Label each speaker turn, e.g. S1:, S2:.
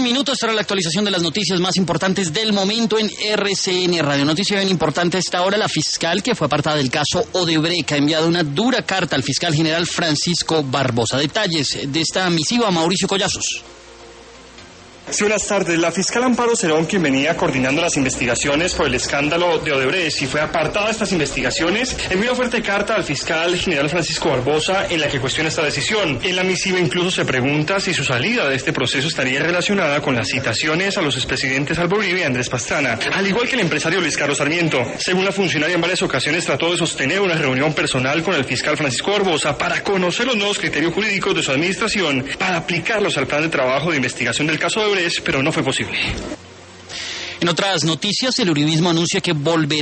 S1: minuto, estará la actualización de las noticias más importantes del momento en RCN Radio. Noticia bien importante a esta hora: la fiscal que fue apartada del caso Odebrecht ha enviado una dura carta al fiscal general Francisco Barbosa. Detalles de esta misiva, Mauricio Collazos.
S2: Sí, buenas tardes. La fiscal Amparo Cerón, quien venía coordinando las investigaciones por el escándalo de Odebrecht y fue apartada de estas investigaciones, envió una fuerte carta al fiscal general Francisco Barbosa en la que cuestiona esta decisión. En la misiva incluso se pregunta si su salida de este proceso estaría relacionada con las citaciones a los expresidentes Álvaro Uribe y Andrés Pastrana, al igual que el empresario Luis Carlos Sarmiento. Según la funcionaria, en varias ocasiones trató de sostener una reunión personal con el fiscal Francisco Barbosa para conocer los nuevos criterios jurídicos de su administración, para aplicarlos al plan de trabajo de investigación del caso Odebrecht, pero no fue posible.
S1: En otras noticias, el uribismo anuncia que volverá